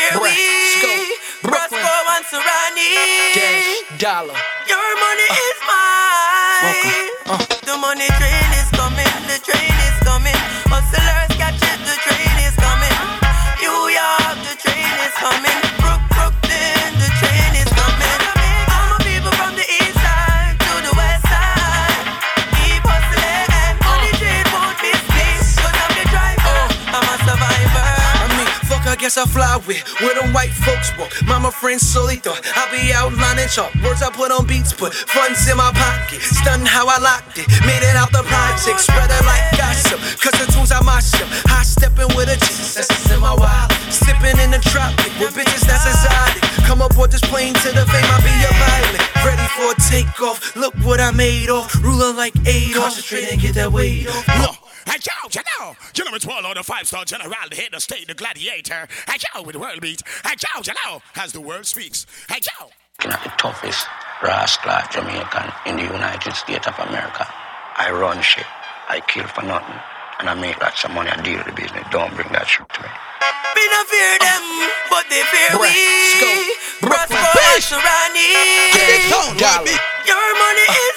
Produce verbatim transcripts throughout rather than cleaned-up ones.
fear Bruh, we. Brooklyn, Brasco and Serrani. Dash, Dollar. Your money uh, is mine. Uh. The money train is coming, the train is coming. Hustlers catch it, the train is coming. New York, the train is coming. Brook, Brooklyn, the train is coming. All my people from the east side to the west side. Keep hustling and money train won't miss me. Cause I'm the driver, I'm a survivor. I mean, fuck, I guess I fly with where them white folks walk. Mama friends solely thought I'll be outlining chalk. Words I put on beats, put funds in my pocket. Stunned how I locked it, made it out the project. Spread it like gossip, cause the tunes are my show. High stepping with a Jesus, that's in my wild. Sipping in the tropic with bitches that's exotic. Come aboard this plane to the fame, I'll be a pilot. Ready for a takeoff, look what I made off. Ruler like Adolf, concentrate and get that weight off. No. Hey, yo, you know, you know it's Warlord, the five-star general, the head of state, the gladiator. Hey, yo, with the world beat. Hey, yo, you know, as the world speaks. Hey, yo. You know, the toughest rascal Jamaican in the United States of America. I run shit, I kill for nothing, and I make lots of money and deal with the business. Don't bring that shit to me. We don't fear them, but they fear Bruh, we. Brasco and Serrani. Your money is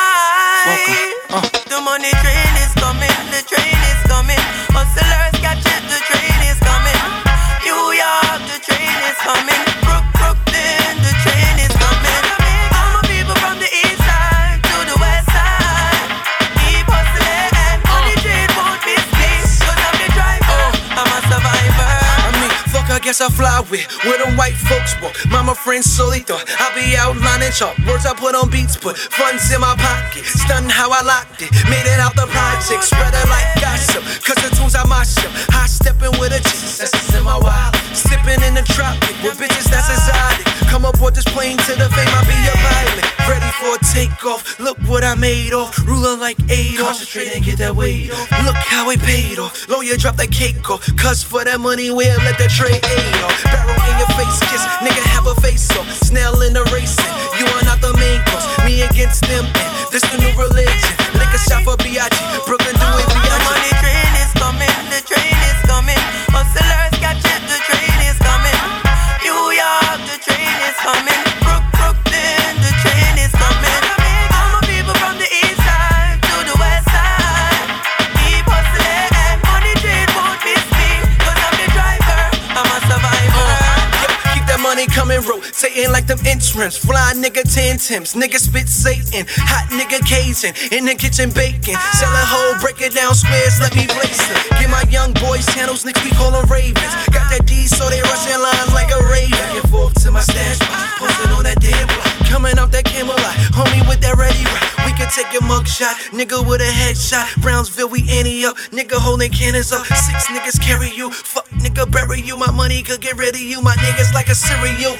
mine. Uh. The money train is coming, the train is coming. Hustlers catch it, the train is coming. New York, the train is coming. Brook, Brooklyn, the train is coming. All my people from the east side to the west side. Keep hustling and money train won't miss me. Cause I'm the driver, I'm a survivor. I mean, fuck, I guess I fly with where them white folks walk. Mama friends solely thought I'll be outlining chalk. Words I put on beats, put funds in my pocket. Stunned how I locked it, made it out the project. Spread it like gossip, cause the tunes are my show. High stepping with a Jesus, that's in my wild. Sipping in the tropic with bitches that's exotic. Come aboard this plane to the fame, I'll be a pilot. Ready for a takeoff, look what I made off. Ruler like Adolf, concentrate and get that weight off. Look how it paid off, lawyer drop that cake off. Cause for that money we'll let the trade aid off. Barrel in your face, kiss, nigga have a face off. Snail in the racing, you are not the main course. Me against them, and this the new religion. Lick a shot for B I G, Brooklyn do it B I G. The money train is coming, the train is coming. Hustlers catch it, the train is coming. New York, the train is coming. Brook, Brooklyn, the train is coming. All my people from the east side to the west side. Keep hustling and money train won't miss me. Cause I'm the driver, I'm a survivor. Uh, keep that money coming, rotating like them entrance. Fly nigga ten Tims, nigga spit Satan. Hot nigga Cajun, in the kitchen baking. Sell a hoe, break it down squares, let me blaze it. Get my young boys channels, niggas we call them ravens. Got that D so they rushing lines like a raven. Back and forth to my stash box, posting on that damn block. Coming out that Camelot, homie with that ready rock. We can take a mug shot, nigga with a headshot. Brownsville, we ante up, nigga holding cannons up. Six niggas carry you, fuck nigga bury you. My money could get rid of you, my niggas like a cereal.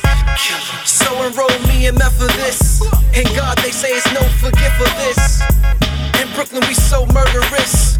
So enroll me in meth for this. And God, they say it's no forgive for this. In Brooklyn, we so murderous.